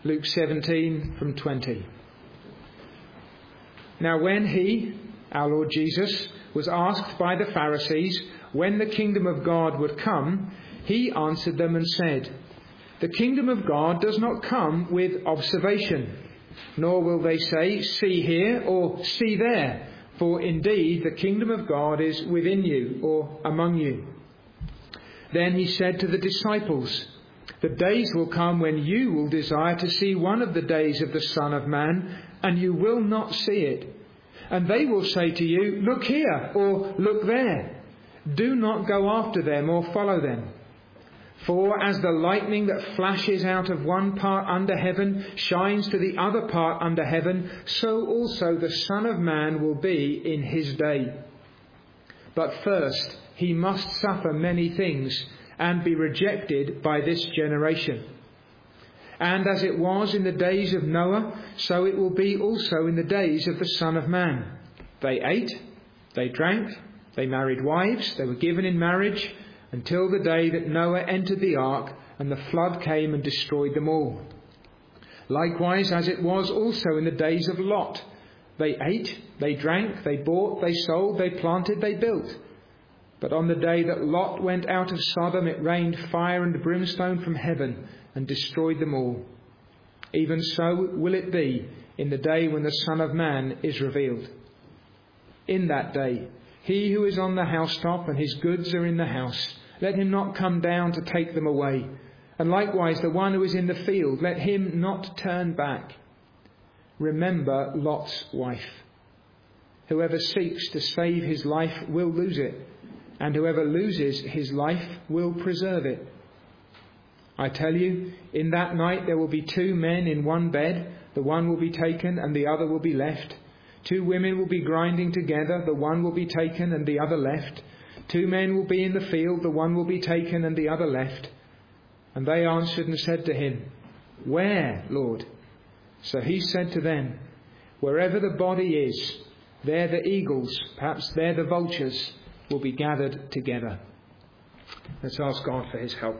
Luke 17 from 20. Now when he, our Lord Jesus, was asked by the Pharisees when the kingdom of God would come, he answered them and said, "The kingdom of God does not come with observation, nor will they say, 'See here,' or 'See there,' for indeed the kingdom of God is within you," or among you. Then he said to the disciples, "The days will come when you will desire to see one of the days of the Son of Man, and you will not see it. And they will say to you, 'Look here,' or 'Look there.' Do not go after them or follow them. For as the lightning that flashes out of one part under heaven shines to the other part under heaven, so also the Son of Man will be in his day. But first he must suffer many things and be rejected by this generation. And as it was in the days of Noah, so it will be also in the days of the Son of Man. They ate, they drank, they married wives, they were given in marriage, until the day that Noah entered the ark, and the flood came and destroyed them all. Likewise, as it was also in the days of Lot, they ate, they drank, they bought, they sold, they planted, they built. But on the day that Lot went out of Sodom, it rained fire and brimstone from heaven and destroyed them all. Even so will it be in the day when the Son of Man is revealed. In that day, he who is on the housetop and his goods are in the house, let him not come down to take them away. And likewise the one who is in the field, let him not turn back. Remember Lot's wife. Whoever seeks to save his life will lose it, and whoever loses his life will preserve it. I tell you, in that night there will be 2 men in one bed, the one will be taken and the other will be left. 2 women will be grinding together, the one will be taken and the other left. 2 men will be in the field, the one will be taken and the other left. And they answered and said to him, "Where, Lord?" So he said to them, "Wherever the body is, there the eagles, perhaps there the vultures, will be gathered together." Let's ask God for his help.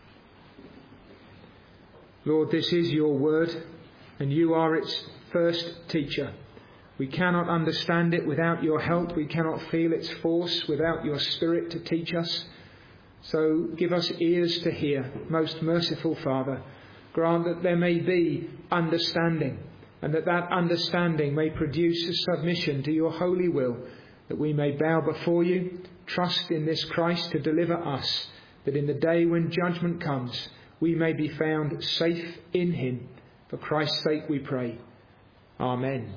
Lord, this is your word, and you are its first teacher. We cannot understand it without your help. We cannot feel its force without your Spirit to teach us. So give us ears to hear, most merciful Father. Grant that there may be understanding, and that understanding may produce a submission to your holy will, that we may bow before you, trust in this Christ to deliver us, that in the day when judgment comes, we may be found safe in him. For Christ's sake we pray. Amen.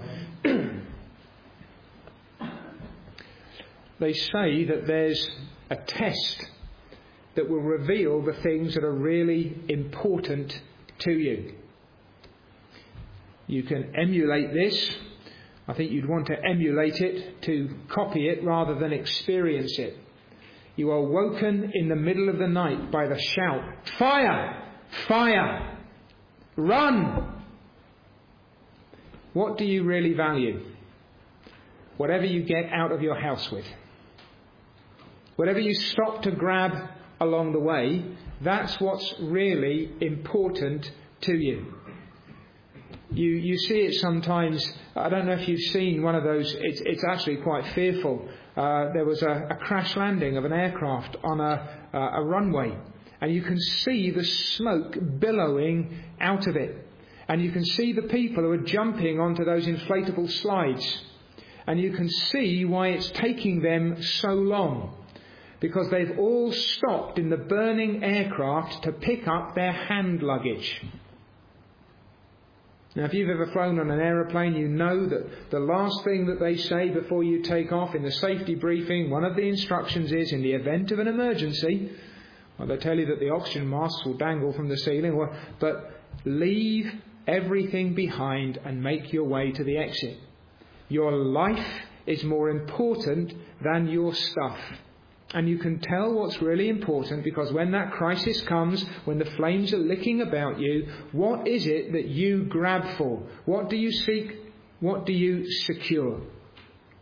They say that there's a test that will reveal the things that are really important to you. You can emulate this. I think you'd want to emulate it to copy it rather than experience it. You are woken in the middle of the night by the shout, "Fire! Fire! Run!" What do you really value? Whatever you get out of your house with. Whatever you stop to grab along the way, that's what's really important to you. You see it sometimes. I don't know if you've seen one of those. It's actually quite fearful. There was a crash landing of an aircraft on a runway, and you can see the smoke billowing out of it. And you can see the people who are jumping onto those inflatable slides. And you can see why it's taking them so long. Because they've all stopped in the burning aircraft to pick up their hand luggage. Now, if you've ever flown on an aeroplane, you know that the last thing that they say before you take off in the safety briefing, one of the instructions is, in the event of an emergency, well, they tell you that the oxygen masks will dangle from the ceiling, but leave everything behind and make your way to the exit. Your life is more important than your stuff. And you can tell what's really important because when that crisis comes, when the flames are licking about you, what is it that you grab for? What do you seek? What do you secure?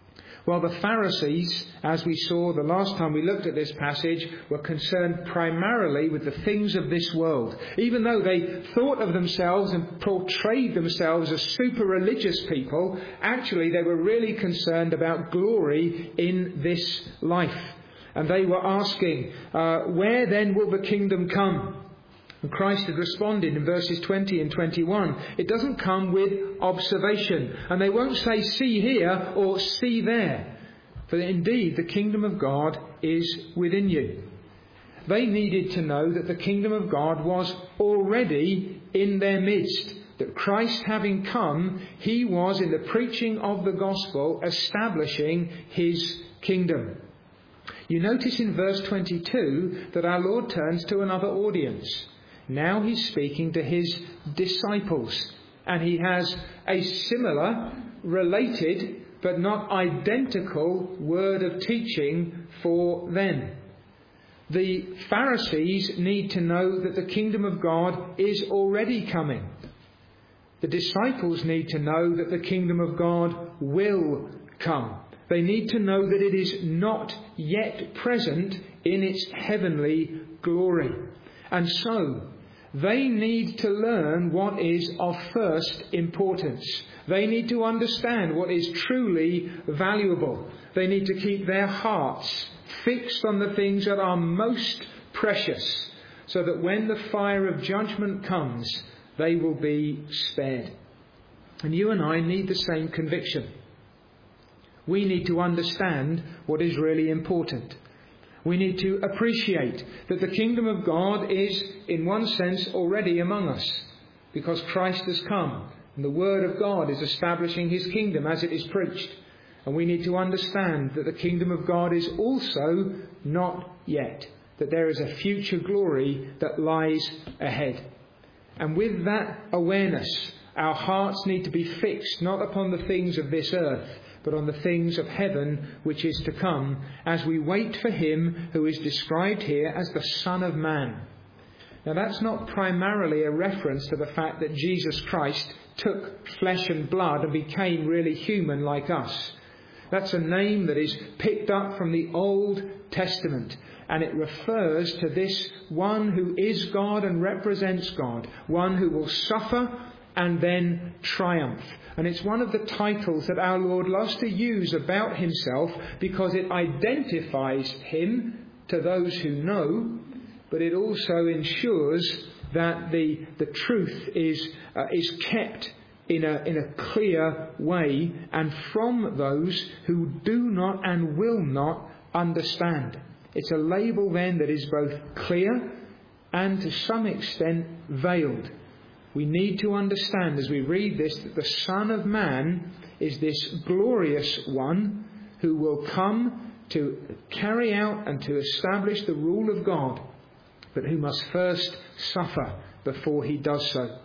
While the Pharisees, as we saw the last time we looked at this passage, were concerned primarily with the things of this world. Even though they thought of themselves and portrayed themselves as super religious people, actually they were really concerned about glory in this life. And they were asking, where then will the kingdom come? And Christ had responded in verses 20 and 21. It doesn't come with observation. And they won't say, see here or see there. For indeed, the kingdom of God is within you. They needed to know that the kingdom of God was already in their midst. That Christ having come, he was in the preaching of the gospel establishing his kingdom. You notice in verse 22 that our Lord turns to another audience. Now he's speaking to his disciples, and he has a similar, related, but not identical word of teaching for them. The Pharisees need to know that the kingdom of God is already coming. The disciples need to know that the kingdom of God will come. They need to know that it is not yet present in its heavenly glory. And so, they need to learn what is of first importance. They need to understand what is truly valuable. They need to keep their hearts fixed on the things that are most precious, so that when the fire of judgment comes, they will be spared. And you and I need the same conviction. We need to understand what is really important. We need to appreciate that the kingdom of God is, in one sense, already among us, because Christ has come, and the word of God is establishing his kingdom as it is preached. And we need to understand that the kingdom of God is also not yet, that there is a future glory that lies ahead. And with that awareness, our hearts need to be fixed not upon the things of this earth, but on the things of heaven which is to come, as we wait for him who is described here as the Son of Man. Now that's not primarily a reference to the fact that Jesus Christ took flesh and blood and became really human like us. That's a name that is picked up from the Old Testament, and it refers to this one who is God and represents God, one who will suffer and then triumph. And it's one of the titles that our Lord loves to use about himself because it identifies him to those who know, but it also ensures that the truth is kept in a clear way and from those who do not and will not understand. It's a label then that is both clear and to some extent veiled. We need to understand as we read this that the Son of Man is this glorious one who will come to carry out and to establish the rule of God, but who must first suffer before he does so.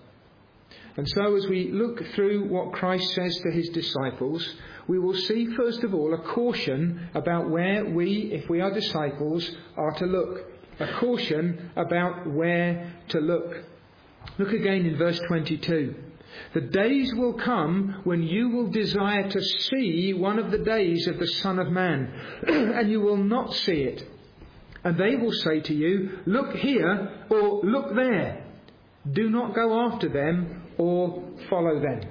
And so as we look through what Christ says to his disciples, we will see first of all a caution about where we, if we are disciples, are to look. A caution about where to look. Look again in verse 22. The days will come when you will desire to see one of the days of the Son of Man, and you will not see it. And they will say to you, look here or look there. Do not go after them or follow them.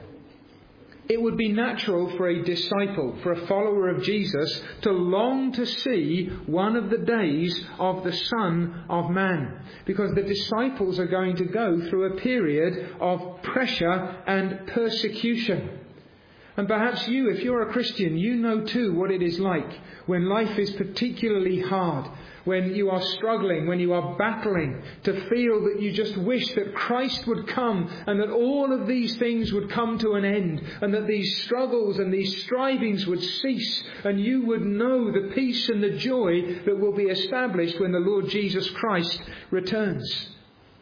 It would be natural for a disciple, for a follower of Jesus, to long to see one of the days of the Son of Man, because the disciples are going to go through a period of pressure and persecution. And perhaps you, if you're a Christian, you know too what it is like when life is particularly hard, when you are struggling, when you are battling, to feel that you just wish that Christ would come and that all of these things would come to an end and that these struggles and these strivings would cease and you would know the peace and the joy that will be established when the Lord Jesus Christ returns.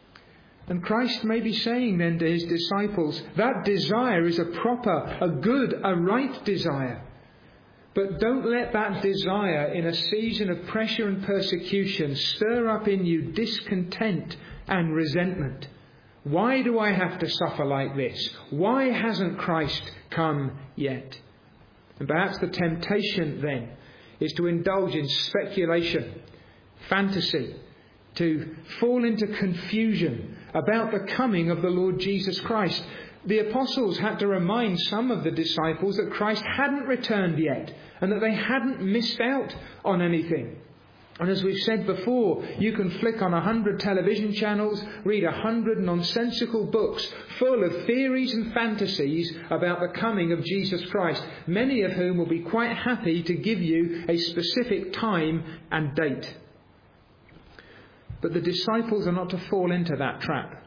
And Christ may be saying then to his disciples, that desire is a proper, a good, a right desire. But don't let that desire in a season of pressure and persecution stir up in you discontent and resentment. Why do I have to suffer like this? Why hasn't Christ come yet? And perhaps the temptation then is to indulge in speculation, fantasy, to fall into confusion about the coming of the Lord Jesus Christ. The apostles had to remind some of the disciples that Christ hadn't returned yet and that they hadn't missed out on anything. And as we've said before, you can flick on 100 television channels, read 100 nonsensical books full of theories and fantasies about the coming of Jesus Christ, many of whom will be quite happy to give you a specific time and date. But the disciples are not to fall into that trap.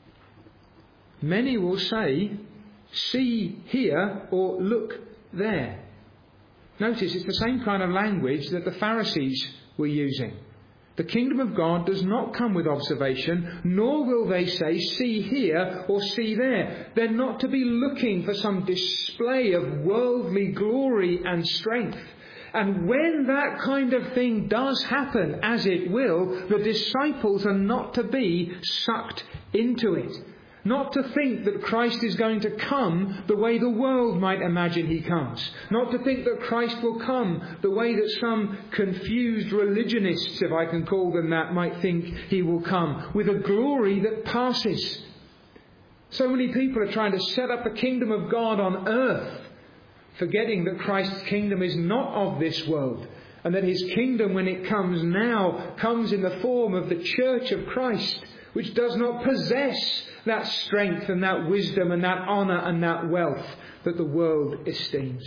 Many will say, see here or look there. Notice it's the same kind of language that the Pharisees were using. The kingdom of God does not come with observation, nor will they say, see here or see there. They're not to be looking for some display of worldly glory and strength. And when that kind of thing does happen, as it will, the disciples are not to be sucked into it. Not to think that Christ is going to come the way the world might imagine he comes. Not to think that Christ will come the way that some confused religionists, if I can call them that, might think he will come, with a glory that passes. So many people are trying to set up a kingdom of God on earth, forgetting that Christ's kingdom is not of this world, and that his kingdom, when it comes now, comes in the form of the church of Christ, which does not possess that strength and that wisdom and that honour and that wealth that the world esteems.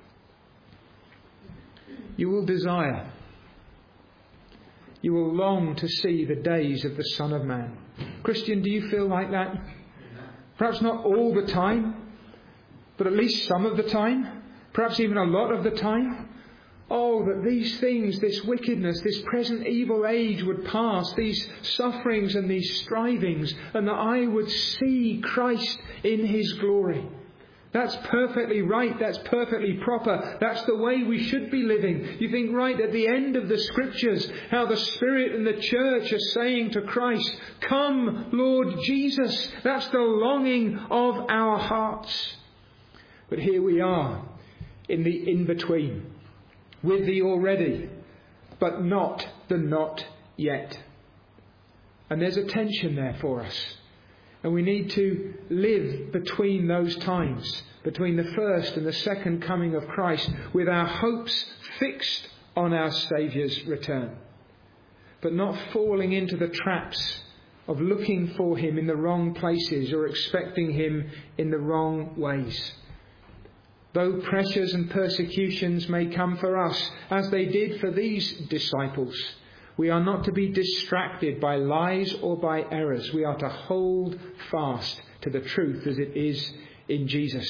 You will desire, you will long to see the days of the Son of Man. Christian, do you feel like that? Perhaps not all the time, but at least some of the time, perhaps even a lot of the time. Oh, that these things, this wickedness, this present evil age would pass, these sufferings and these strivings, and that I would see Christ in his glory. That's perfectly right. That's perfectly proper. That's the way we should be living. You think right at the end of the Scriptures, how the Spirit and the church are saying to Christ, come, Lord Jesus. That's the longing of our hearts. But here we are in the in-between, with the already, but not the not yet. And there's a tension there for us. And we need to live between those times, between the first and the second coming of Christ, with our hopes fixed on our Saviour's return, but not falling into the traps of looking for him in the wrong places or expecting him in the wrong ways. Though pressures and persecutions may come for us, as they did for these disciples, we are not to be distracted by lies or by errors. We are to hold fast to the truth as it is in Jesus.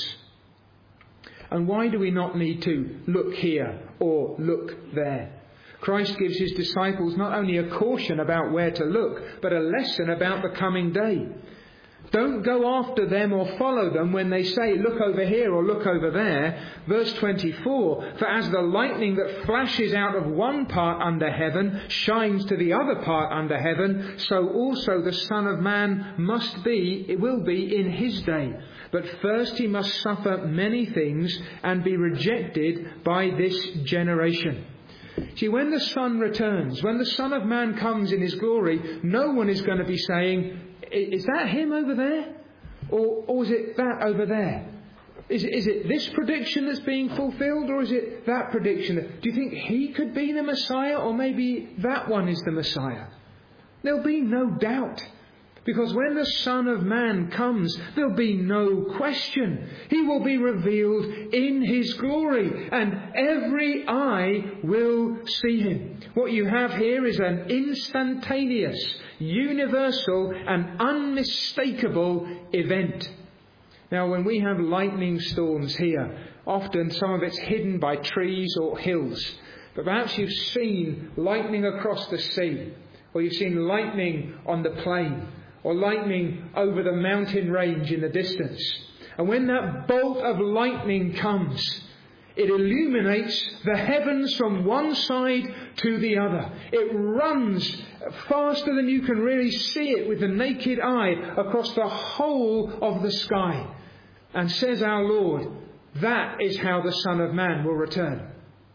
And why do we not need to look here or look there? Christ gives his disciples not only a caution about where to look, but a lesson about the coming day. Don't go after them or follow them when they say, look over here or look over there. Verse 24, for as the lightning that flashes out of one part under heaven shines to the other part under heaven, so also the Son of Man will be in his day. But first he must suffer many things and be rejected by this generation. See, when the Son returns, when the Son of Man comes in his glory, no one is going to be saying, is that him over there? Or is it that over there? Is it this prediction that's being fulfilled, or is it that prediction? Do you think he could be the Messiah, or maybe that one is the Messiah? There'll be no doubt. Because when the Son of Man comes, there'll be no question. He will be revealed in his glory, and every eye will see him. What you have here is an instantaneous, universal and unmistakable event. Now, when we have lightning storms here, often some of it's hidden by trees or hills. But perhaps you've seen lightning across the sea, or you've seen lightning on the plain, or lightning over the mountain range in the distance. And when that bolt of lightning comes, it illuminates the heavens from one side to the other. It runs faster than you can really see it with the naked eye across the whole of the sky. And says our Lord, That is how the Son of Man will return.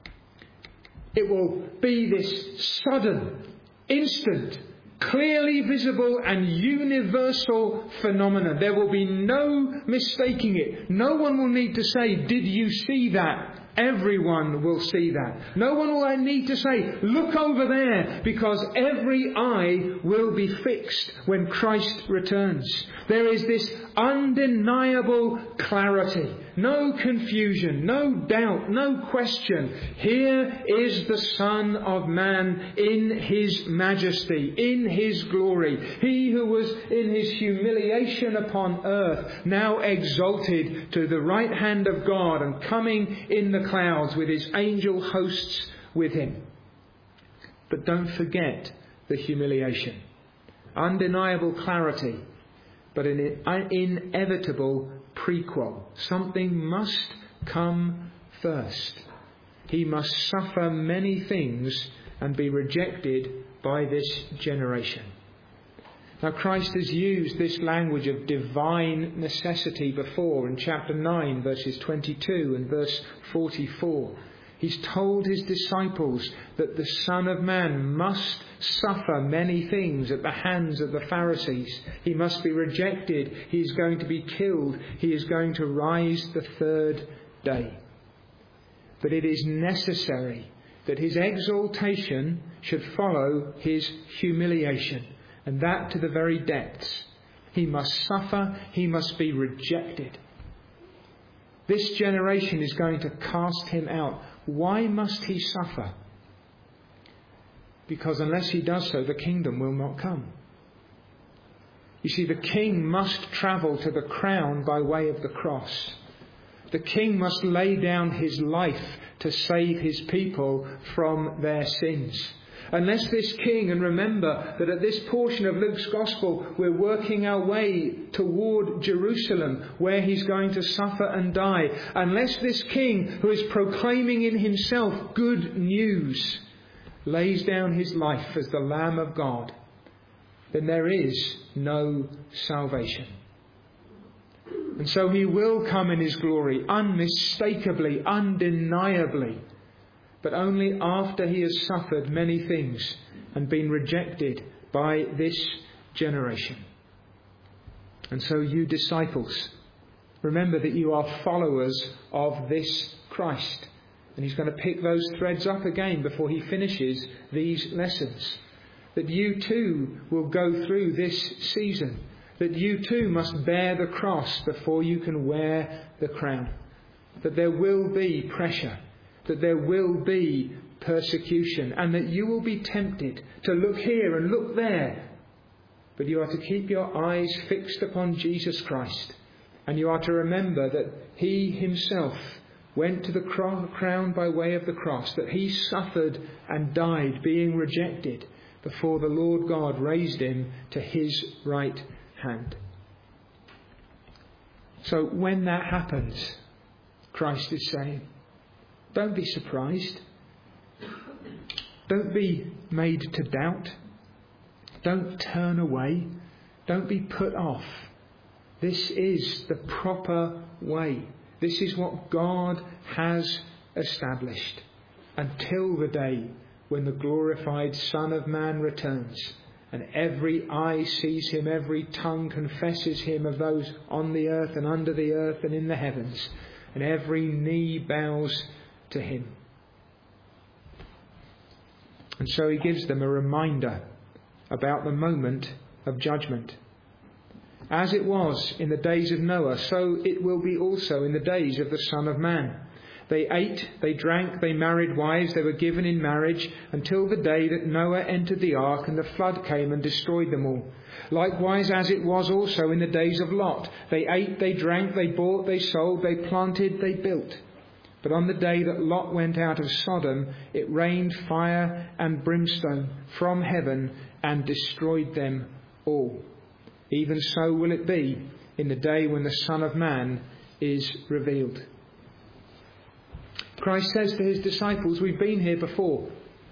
It will be this sudden, instant, clearly visible and universal phenomenon. There will be no mistaking it. No one will need to say, "Did you see that?" Everyone will see that. No one will need to say, "Look over there," because every eye will be fixed when Christ returns. There is this undeniable clarity. No confusion, no doubt, no question. Here is the Son of Man in his majesty, in his glory. He who was in his humiliation upon earth, now exalted to the right hand of God and coming in the clouds with his angel hosts with him. But don't forget the humiliation. Undeniable clarity, but an inevitable prequel. Something must come first. He must suffer many things and be rejected by this generation. Now, Christ has used this language of divine necessity before in chapter 9, verses 22 and verse 44. He's told his disciples that the Son of Man must suffer many things at the hands of the Pharisees. He must be rejected. He is going to be killed. He is going to rise the third day. But it is necessary that his exaltation should follow his humiliation, and that to the very depths. He must suffer. He must be rejected. This generation is going to cast him out. Why must he suffer? Because unless he does so, the kingdom will not come. You see, the king must travel to the crown by way of the cross. The king must lay down his life to save his people from their sins. Unless this king, and remember that at this portion of Luke's Gospel we're working our way toward Jerusalem where he's going to suffer and die. Unless this king, who is proclaiming in himself good news, lays down his life as the Lamb of God, then there is no salvation. And so he will come in his glory, unmistakably, undeniably, but only after he has suffered many things and been rejected by this generation. And so you disciples, remember that you are followers of this Christ. And he's going to pick those threads up again before he finishes these lessons. That you too will go through this season. That you too must bear the cross before you can wear the crown. That there will be pressure. That there will be persecution. And that you will be tempted to look here and look there. But you are to keep your eyes fixed upon Jesus Christ. And you are to remember that he himself went to the crown by way of the cross. That he suffered and died being rejected before the Lord God raised him to his right hand. So when that happens, Christ is saying, don't be surprised. Don't be made to doubt. Don't turn away. Don't be put off. This is the proper way. This is what God has established until the day when the glorified Son of Man returns and every eye sees him, every tongue confesses him of those on the earth and under the earth and in the heavens, and every knee bows to him. And so he gives them a reminder about the moment of judgment. As it was in the days of Noah, so it will be also in the days of the Son of Man. They ate, they drank, they married wives, they were given in marriage until the day that Noah entered the ark and the flood came and destroyed them all. Likewise as it was also in the days of Lot. They ate, they drank, they bought, they sold, they planted, they built. But on the day that Lot went out of Sodom, it rained fire and brimstone from heaven and destroyed them all. Even so will it be in the day when the Son of Man is revealed. Christ says to his disciples, we've been here before.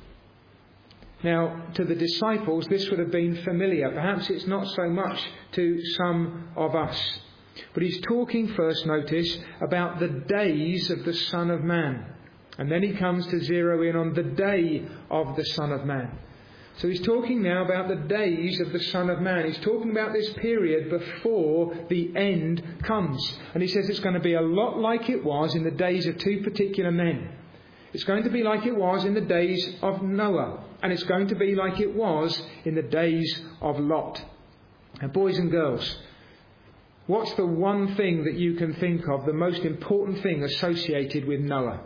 Now, to the disciples, this would have been familiar. Perhaps it's not so much to some of us. But he's talking first, notice, about the days of the Son of Man. And then he comes to zero in on the day of the Son of Man. So he's talking now about the days of the Son of Man. He's talking about this period before the end comes. And he says it's going to be a lot like it was in the days of two particular men. It's going to be like it was in the days of Noah. And it's going to be like it was in the days of Lot. Now, boys and girls, what's the one thing that you can think of, the most important thing associated with Noah?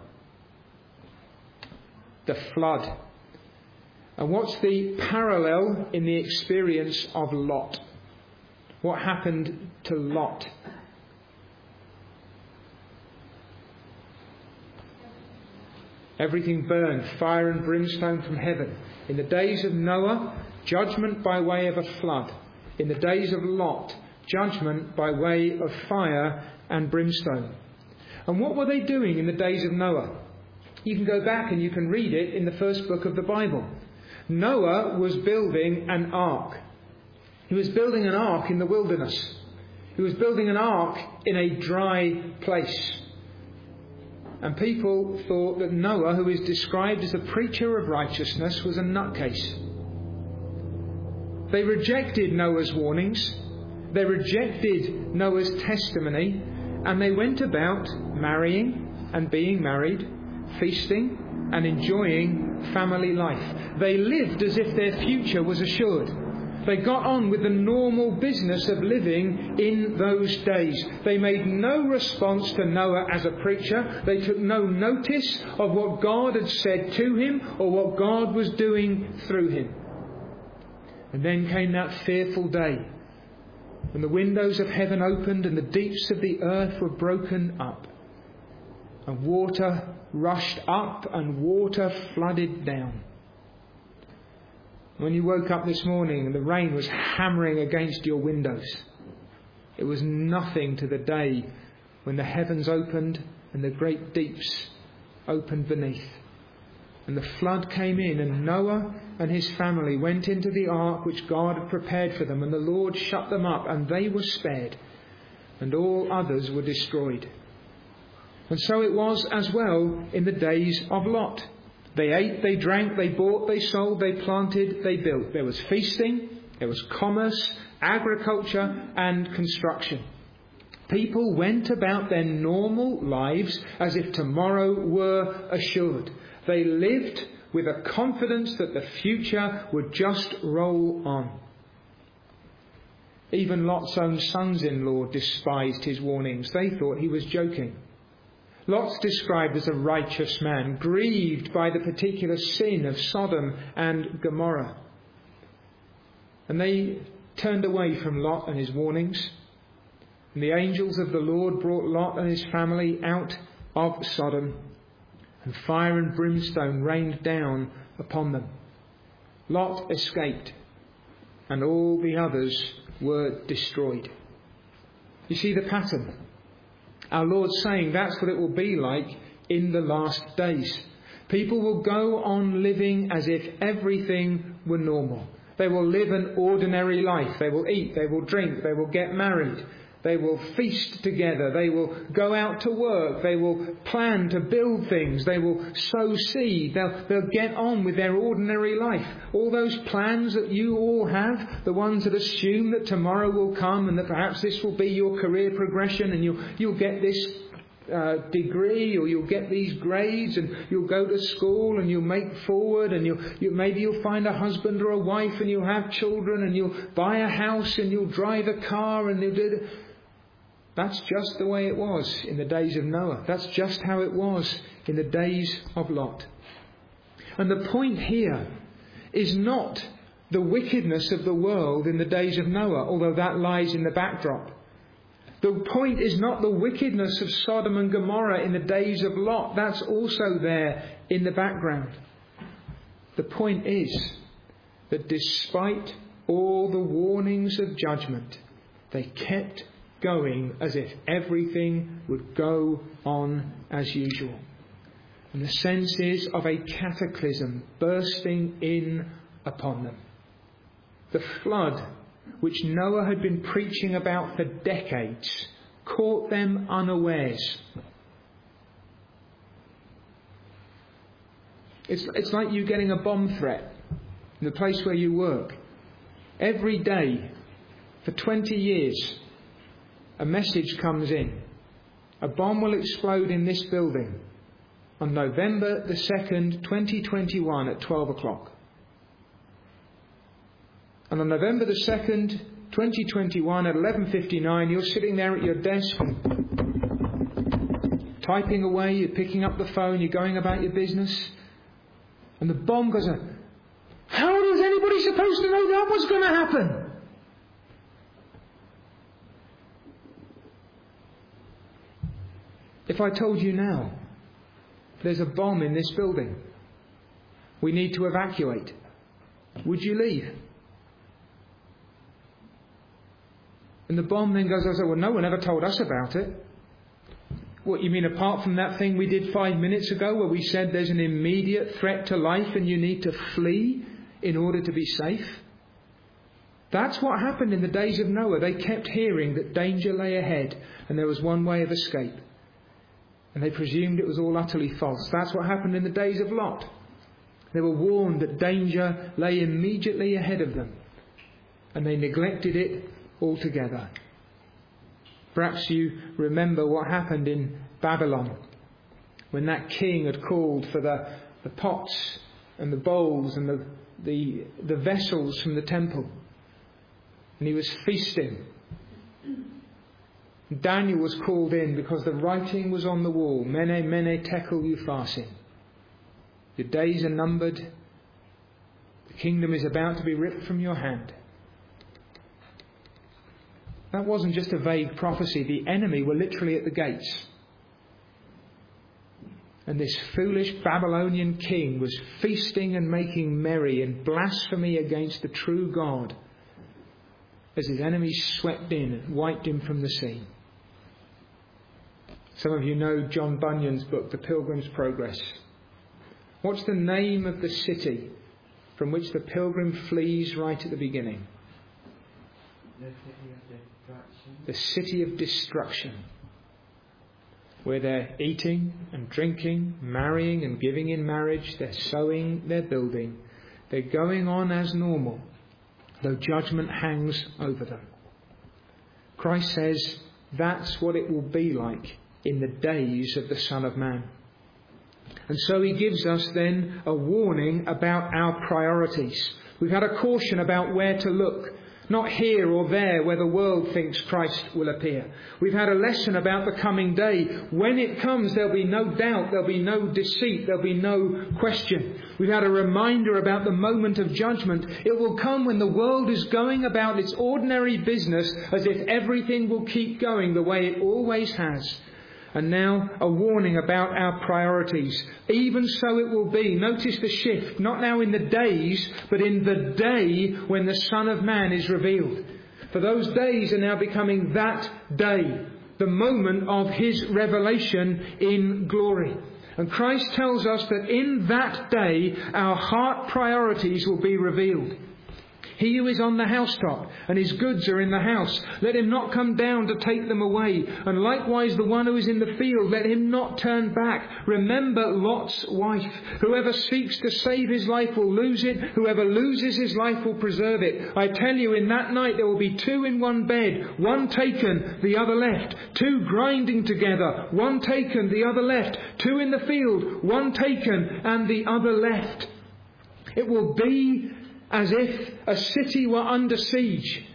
The flood. And what's the parallel in the experience of Lot? What happened to Lot? Everything burned, fire and brimstone from heaven. In the days of Noah, judgment by way of a flood. In the days of Lot, judgment by way of fire and brimstone. And what were they doing in the days of Noah? You can go back and you can read it in the first book of the Bible. Noah was building an ark. He was building an ark in the wilderness. He was building an ark in a dry place. And people thought that Noah, who is described as a preacher of righteousness, was a nutcase. They rejected Noah's warnings. They rejected Noah's testimony. And they went about marrying and being married, feasting and enjoying family life. They lived as if their future was assured. They got on with the normal business of living in those days. They made no response to Noah as a preacher. They took no notice of what God had said to him or what God was doing through him. And then came that fearful day when the windows of heaven opened and the deeps of the earth were broken up. And water rushed up and water flooded down. When you woke up this morning and the rain was hammering against your windows, it was nothing to the day when the heavens opened and the great deeps opened beneath. And the flood came in, and Noah and his family went into the ark which God had prepared for them, and the Lord shut them up, and they were spared, and all others were destroyed. And so it was as well in the days of Lot. They ate, they drank, they bought, they sold, they planted, they built. There was feasting, there was commerce, agriculture and construction. People went about their normal lives as if tomorrow were assured. They lived with a confidence that the future would just roll on. Even Lot's own sons-in-law despised his warnings. They thought he was joking. Lot's described as a righteous man, grieved by the particular sin of Sodom and Gomorrah. And they turned away from Lot and his warnings. And the angels of the Lord brought Lot and his family out of Sodom. And fire and brimstone rained down upon them. Lot escaped, and all the others were destroyed. You see the pattern. Our Lord's saying that's what it will be like in the last days. People will go on living as if everything were normal. They will live an ordinary life. They will eat, they will drink, they will get married. They will feast together. They will go out to work. They will plan to build things. They will sow seed. They'll get on with their ordinary life. All those plans that you all have, the ones that assume that tomorrow will come and that perhaps this will be your career progression and you'll get this degree, or you'll get these grades, and you'll go to school and you'll make forward, and maybe you'll find a husband or a wife, and you'll have children, and you'll buy a house, and you'll drive a car, and you'll do. That's just the way it was in the days of Noah. That's just how it was in the days of Lot. And the point here is not the wickedness of the world in the days of Noah, although that lies in the backdrop. The point is not the wickedness of Sodom and Gomorrah in the days of Lot. That's also there in the background. The point is that despite all the warnings of judgment, they kept going as if everything would go on as usual. And the sense is of a cataclysm bursting in upon them. The flood, which Noah had been preaching about for decades, caught them unawares. It's like you getting a bomb threat in the place where you work. Every day, for 20 years, a message comes in. A bomb will explode in this building on November the 2nd, 2021 at 12 o'clock. And on November the 2nd, 2021 at 11:59, you're sitting there at your desk, typing away, you're picking up the phone, you're going about your business, and the bomb goes off. How is anybody supposed to know that was going to happen? If I told you now, there's a bomb in this building, we need to evacuate, would you leave? And the bomb then goes, well, no one ever told us about it. What, you mean apart from that thing we did 5 minutes ago where we said there's an immediate threat to life and you need to flee in order to be safe? That's what happened in the days of Noah. They kept hearing that danger lay ahead and there was one way of escape. And they presumed it was all utterly false. That's what happened in the days of Lot. They were warned that danger lay immediately ahead of them. And they neglected it altogether. Perhaps you remember what happened in Babylon when that king had called for the pots and the bowls and the vessels from the temple. And he was feasting. Daniel was called in because the writing was on the wall. Mene, mene, tekel, upharsin. Your days are numbered. The kingdom is about to be ripped from your hand. That wasn't just a vague prophecy. The enemy were literally at the gates. And this foolish Babylonian king was feasting and making merry in blasphemy against the true God as his enemies swept in and wiped him from the scene. Some of you know John Bunyan's book, The Pilgrim's Progress. What's the name of the city from which the pilgrim flees right at the beginning? The city of destruction. Where they're eating and drinking, marrying and giving in marriage, they're sowing, they're building. They're going on as normal, though judgment hangs over them. Christ says that's what it will be like in the days of the Son of Man. And so he gives us then a warning about our priorities. We've had a caution about where to look. Not here or there where the world thinks Christ will appear. We've had a lesson about the coming day. When it comes, there'll be no doubt, there'll be no deceit, there'll be no question. We've had a reminder about the moment of judgment. It will come when the world is going about its ordinary business as if everything will keep going the way it always has. And now a warning about our priorities. Even so it will be. Notice the shift. Not now in the days, but in the day when the Son of Man is revealed. For those days are now becoming that day. The moment of his revelation in glory. And Christ tells us that in that day our heart priorities will be revealed. He who is on the housetop and his goods are in the house, let him not come down to take them away. And likewise the one who is in the field, let him not turn back. Remember Lot's wife. Whoever seeks to save his life will lose it. Whoever loses his life will preserve it. I tell you, in that night there will be two in one bed, one taken, the other left. Two grinding together, one taken, the other left. Two in the field, one taken and the other left. It will be as if a city were under siege.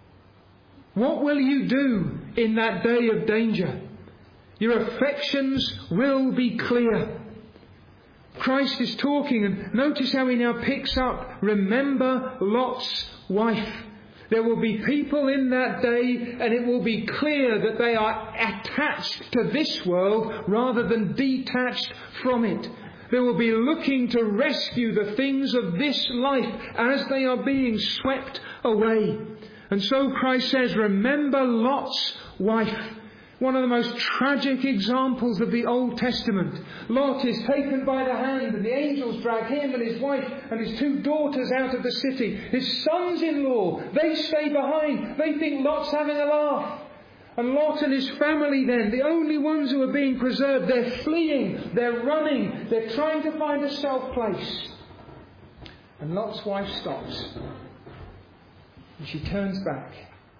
What will you do in that day of danger? Your affections will be clear. Christ is talking, and notice how he now picks up, remember Lot's wife. There will be people in that day, and it will be clear that they are attached to this world rather than detached from it. They will be looking to rescue the things of this life as they are being swept away. And so Christ says, remember Lot's wife. One of the most tragic examples of the Old Testament. Lot is taken by the hand and the angels drag him and his wife and his two daughters out of the city. His sons-in-law, they stay behind. They think Lot's having a laugh. And Lot and his family then, the only ones who are being preserved, they're fleeing, they're running, they're trying to find a safe place. And Lot's wife stops. And she turns back.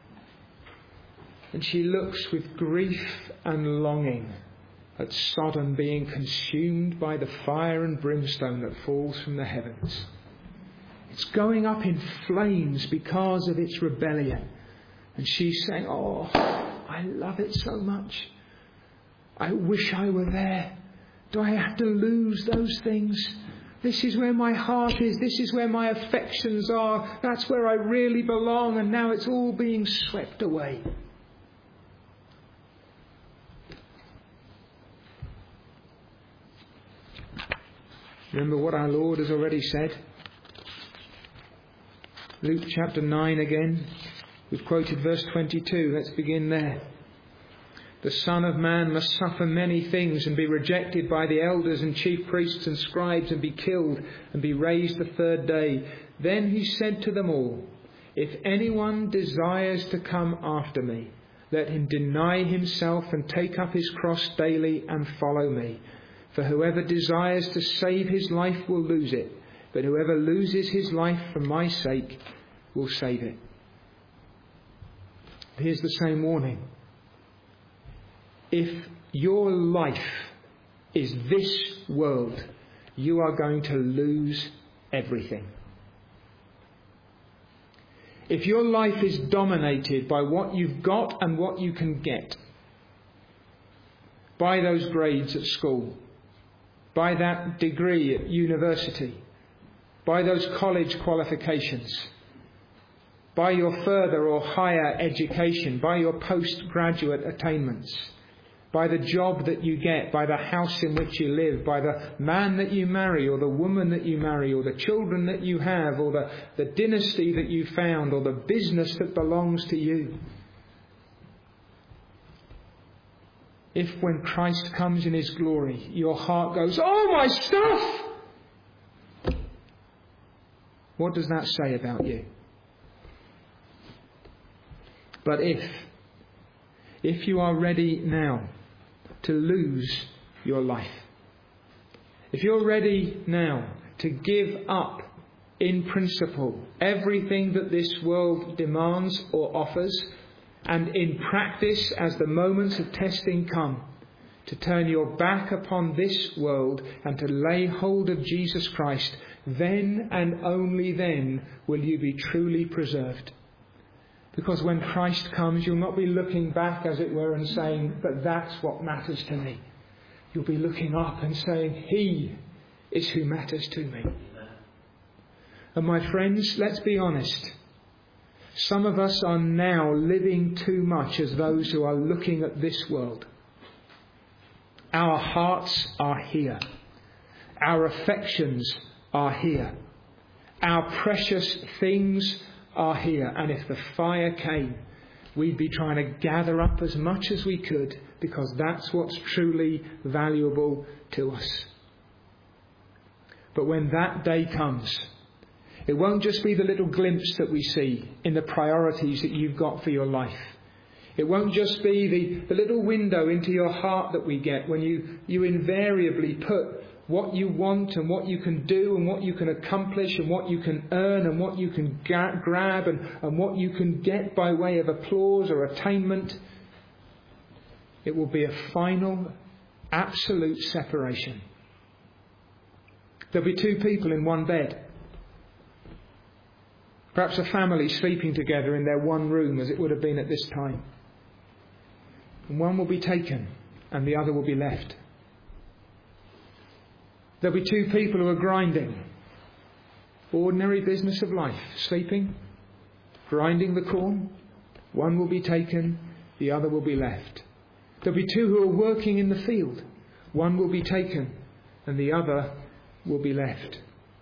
And she looks with grief and longing at Sodom being consumed by the fire and brimstone that falls from the heavens. It's going up in flames because of its rebellion. And she's saying, oh, I love it so much. I wish I were there. Do I have to lose those things? This is where my heart is. This is where my affections are. That's where I really belong. And now it's all being swept away. Remember what our Lord has already said? Luke chapter 9 again. We've quoted verse 22. Let's begin there. The Son of Man must suffer many things and be rejected by the elders and chief priests and scribes and be killed and be raised the third day. Then he said to them all, if anyone desires to come after me, let him deny himself and take up his cross daily and follow me. For whoever desires to save his life will lose it, but whoever loses his life for my sake will save it. Here's the same warning. If your life is this world, you are going to lose everything. If your life is dominated by what you've got and what you can get, by those grades at school, by that degree at university, by those college qualifications, by your further or higher education, by your postgraduate attainments, by the job that you get, by the house in which you live, by the man that you marry or the woman that you marry or the children that you have or the dynasty that you found or the business that belongs to you. If when Christ comes in his glory, your heart goes, oh, my stuff! What does that say about you? But if you are ready now to lose your life, if you're ready now to give up in principle everything that this world demands or offers, and in practice as the moments of testing come, to turn your back upon this world and to lay hold of Jesus Christ, then and only then will you be truly preserved. Because when Christ comes, you'll not be looking back, as it were, and saying, but that's what matters to me. You'll be looking up and saying, He is who matters to me. And my friends, let's be honest. Some of us are now living too much as those who are looking at this world. Our hearts are here. Our affections are here. Our precious things are here. And if the fire came, we'd be trying to gather up as much as we could, because that's what's truly valuable to us. But when that day comes, it won't just be the little glimpse that we see in the priorities that you've got for your life. It won't just be the little window into your heart that we get when you invariably put what you want and what you can do and what you can accomplish and what you can earn and what you can grab and what you can get by way of applause or attainment. It will be a final, absolute separation. There'll be two people in one bed. Perhaps a family sleeping together in their one room, as it would have been at this time. And one will be taken and the other will be left. There'll be two people who are grinding. Ordinary business of life. Sleeping, grinding the corn. One will be taken, the other will be left. There'll be two who are working in the field. One will be taken and the other will be left.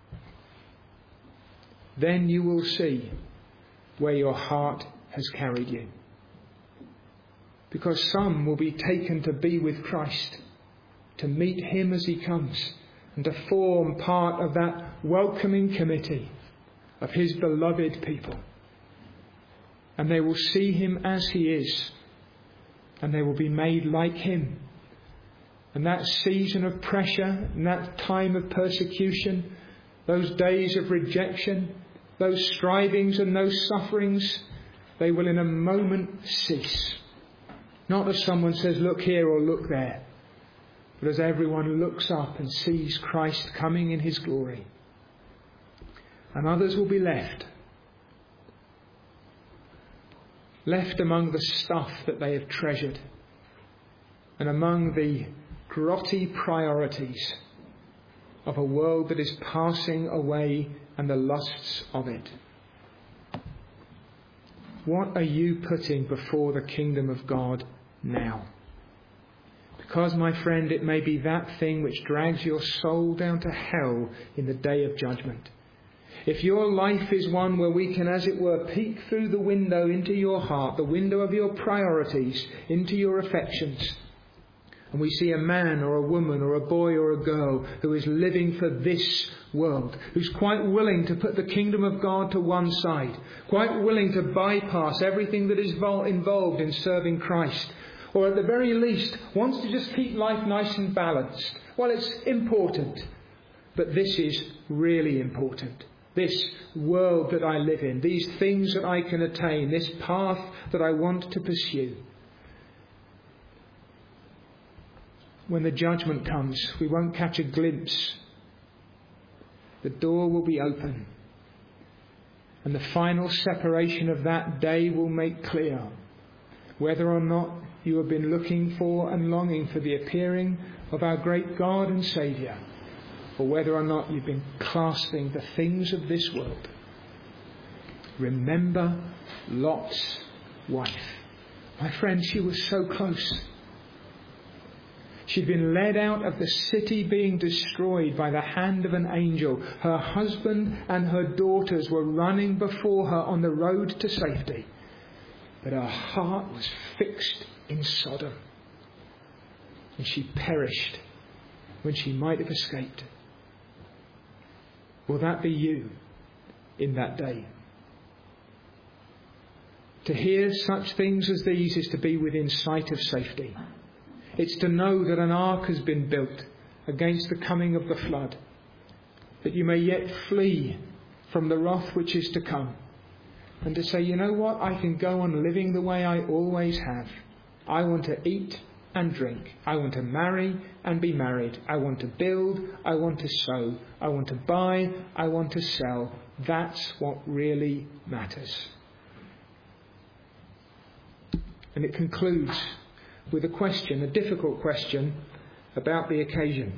Then you will see where your heart has carried you. Because some will be taken to be with Christ, to meet Him as He comes, and to form part of that welcoming committee of His beloved people. And they will see Him as He is, and they will be made like him. And that season of pressure, and that time of persecution, those days of rejection, those strivings and those sufferings, they will in a moment cease. Not as someone says, look here or look there, but as everyone looks up and sees Christ coming in his glory. And others will be left among the stuff that they have treasured, and among the grotty priorities of a world that is passing away and the lusts of it. What are you putting before the kingdom of God now? Because, my friend, it may be that thing which drags your soul down to hell in the day of judgment. If your life is one where we can, as it were, peek through the window into your heart, the window of your priorities, into your affections, and we see a man or a woman or a boy or a girl who is living for this world, who's quite willing to put the kingdom of God to one side, quite willing to bypass everything that is involved in serving Christ, or at the very least wants to just keep life nice and balanced. Well, it's important, but this is really important. This world that I live in, these things that I can attain, this path that I want to pursue. When the judgment comes, we won't catch a glimpse. The door will be open, and the final separation of that day will make clear whether or not you have been looking for and longing for the appearing of our great God and Saviour, or whether or not you've been clasping the things of this world. Remember Lot's wife. My friend, she was so close. She'd been led out of the city being destroyed by the hand of an angel. Her husband and her daughters were running before her on the road to safety. But her heart was fixed in Sodom, and she perished when she might have escaped. Will that be you in that day? To hear such things as these is to be within sight of safety. It's to know that an ark has been built against the coming of the flood, that you may yet flee from the wrath which is to come, and to say, you know what, I can go on living the way I always have. I want to eat and drink. I want to marry and be married. I want to build. I want to sow. I want to buy. I want to sell. That's what really matters. And it concludes with a question, a difficult question, about the occasion.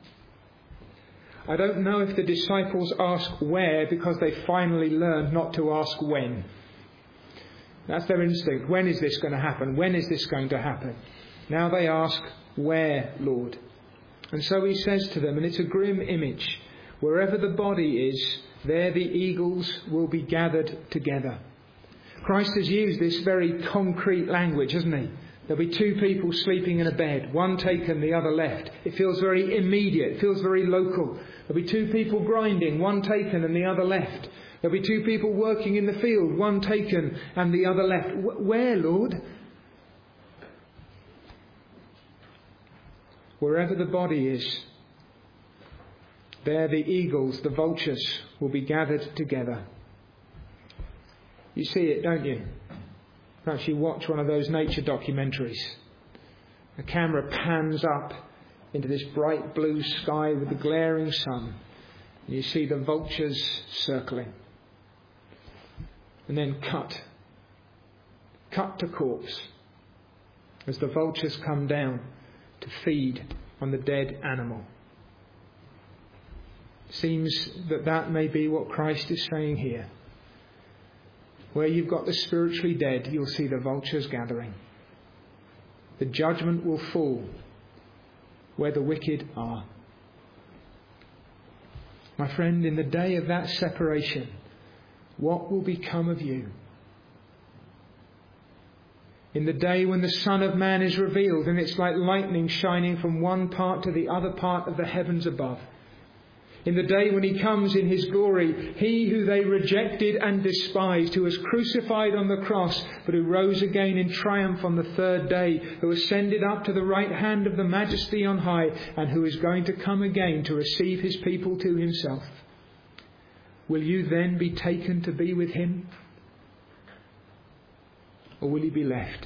I don't know if the disciples ask where because they finally learned not to ask when. That's their instinct. When is this going to happen? When is this going to happen? Now they ask, where, Lord? And so he says to them, and it's a grim image, wherever the body is, there the eagles will be gathered together. Christ has used this very concrete language, hasn't he? There'll be two people sleeping in a bed, one taken, the other left. It feels very immediate, it feels very local. There'll be two people grinding, one taken and the other left. There'll be two people working in the field, one taken and the other left. Where, Lord? Wherever the body is, there the eagles, the vultures, will be gathered together. You see it, don't you? Perhaps you watch one of those nature documentaries. The camera pans up into this bright blue sky with the glaring sun. And you see the vultures circling. And then cut to corpse as the vultures come down to feed on the dead animal. Seems that may be what Christ is saying here. Where you've got the spiritually dead, you'll see the vultures gathering. The judgment will fall where the wicked are. My friend, in the day of that separation, what will become of you? In the day when the Son of Man is revealed, and it's like lightning shining from one part to the other part of the heavens above. In the day when he comes in his glory, he who they rejected and despised, who was crucified on the cross, but who rose again in triumph on the third day, who ascended up to the right hand of the Majesty on high, and who is going to come again to receive his people to himself. Will you then be taken to be with him? Or will you be left?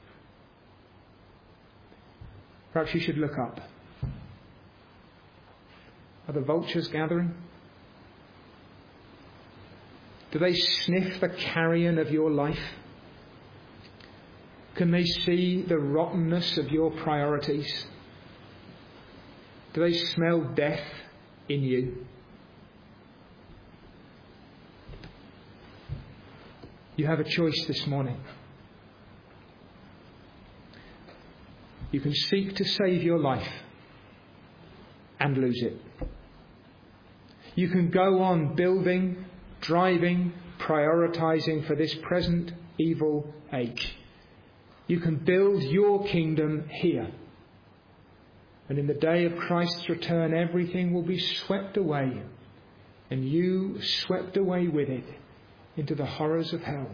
Perhaps you should look up. Are the vultures gathering? Do they sniff the carrion of your life? Can they see the rottenness of your priorities? Do they smell death in you? You have a choice this morning. You can seek to save your life and lose it. You can go on building, driving, prioritizing for this present evil age. You can build your kingdom here. And in the day of Christ's return, everything will be swept away, and you swept away with it into the horrors of hell.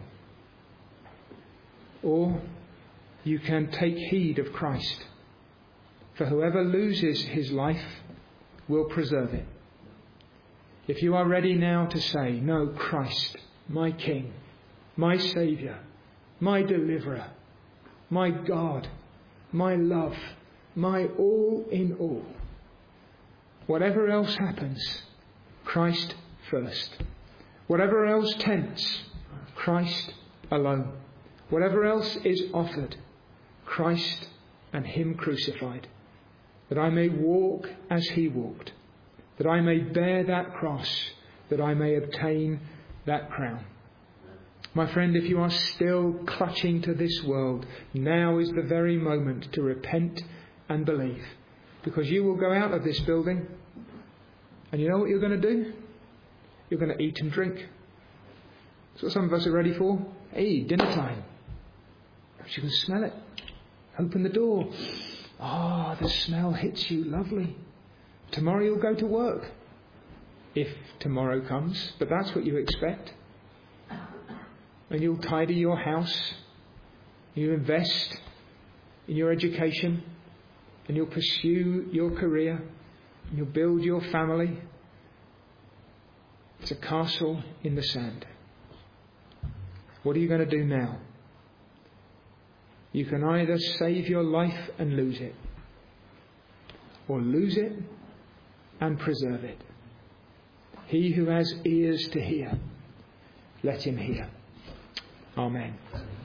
Or you can take heed of Christ. For whoever loses his life will preserve it. If you are ready now to say, no, Christ, my King, my Saviour, my Deliverer, my God, my love, my all in all. Whatever else happens, Christ first. Whatever else tempts, Christ alone. Whatever else is offered, Christ and him crucified. That I may walk as he walked. That I may bear that cross. That I may obtain that crown. My friend, if you are still clutching to this world, now is the very moment to repent and believe. Because you will go out of this building, and you know what you're going to do? You're going to eat and drink. That's what some of us are ready for. Hey, dinner time. Perhaps you can smell it. Open the door. Ah, the smell hits you. Lovely. Tomorrow you'll go to work. If tomorrow comes. But that's what you expect. And you'll tidy your house. You invest in your education. And you'll pursue your career. And you'll build your family. It's a castle in the sand. What are you going to do now? You can either save your life and lose it, or lose it and preserve it. He who has ears to hear, let him hear. Amen.